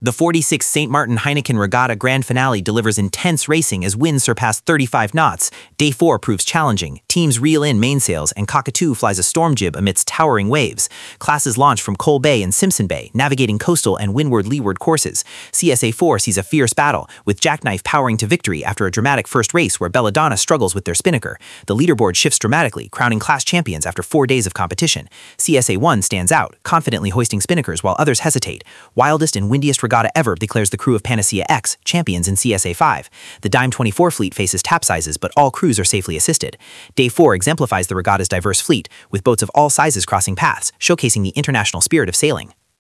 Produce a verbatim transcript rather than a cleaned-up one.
The forty-sixth Saint Martin Heineken Regatta Grand Finale delivers intense racing as winds surpass thirty-five knots. Day four proves challenging. Teams reel in mainsails, and Cockatoo flies a storm jib amidst towering waves. Classes launch from Cole Bay and Simpson Bay, navigating coastal and windward-leeward courses. C S A four sees a fierce battle, with Jackknife powering to victory after a dramatic first race where Belladonna struggles with their spinnaker. The leaderboard shifts dramatically, crowning class champions after four days of competition. C S A one stands out, confidently hoisting spinnakers while others hesitate. Wildest and windiest regatta ever, declares the crew of Panacea X, champions in C S A five. The Dime twenty-four fleet faces capsizes, but all crews are safely assisted. Day four exemplifies the regatta's diverse fleet, with boats of all sizes crossing paths, showcasing the international spirit of sailing.